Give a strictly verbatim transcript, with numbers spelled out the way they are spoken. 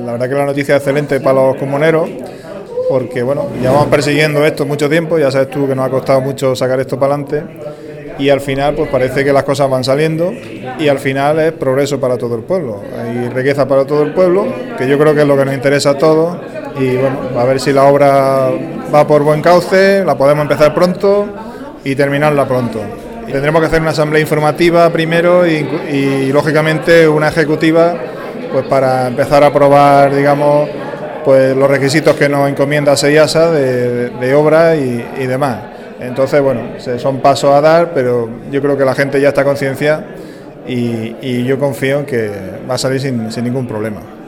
la verdad que la noticia es excelente para los comuneros, porque bueno, llevamos persiguiendo esto mucho tiempo, ya sabes tú que nos ha costado mucho sacar esto para adelante, y al final pues parece que las cosas van saliendo, y al final es progreso para todo el pueblo, hay riqueza para todo el pueblo, que yo creo que es lo que nos interesa a todos, y bueno, a ver si la obra va por buen cauce, la podemos empezar pronto y terminarla pronto. Tendremos que hacer una asamblea informativa primero y, y lógicamente una ejecutiva, pues para empezar a aprobar, digamos, pues los requisitos que nos encomienda SEIASA de, de obra y, y demás. Entonces, bueno, son pasos a dar, pero yo creo que la gente ya está concienciada y, y yo confío en que va a salir sin, sin ningún problema.